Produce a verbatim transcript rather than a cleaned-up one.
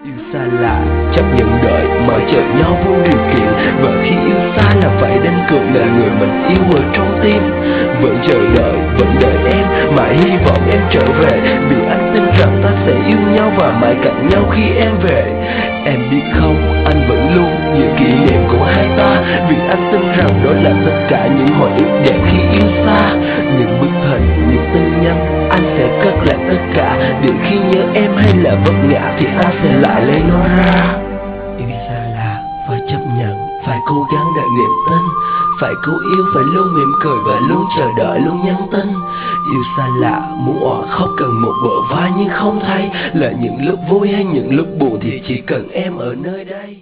Yêu xa là chấp nhận đợi mãi chờ nhau vô điều kiện, và khi yêu xa là phải đánh cược là người mình yêu ở trong tim. Vẫn chờ đợi, vẫn đợi em, mãi hy vọng em trở về, vì anh tin rằng ta sẽ yêu nhau và mãi cạnh nhau khi em về. Em biết không, anh vẫn luôn giữ kỷ niệm của hai ta, vì anh tin rằng đó là tất cả những hồi ức đẹp khi yêu xa. Những bức hình, những tin nhắn, anh sẽ cất lại tất cả, để khi nhớ em hay là vấp ngã thì anh sẽ lại lấy nó ra. Yêu xa là phải chấp nhận, phải cố gắng đợi niềm tin, phải cố yêu, phải luôn mỉm cười và luôn chờ đợi, luôn nhắn tin. Yêu xa lạ, muốn òa khóc cần một bờ vai nhưng không thấy, là những lúc vui hay những lúc buồn thì chỉ cần em ở nơi đây.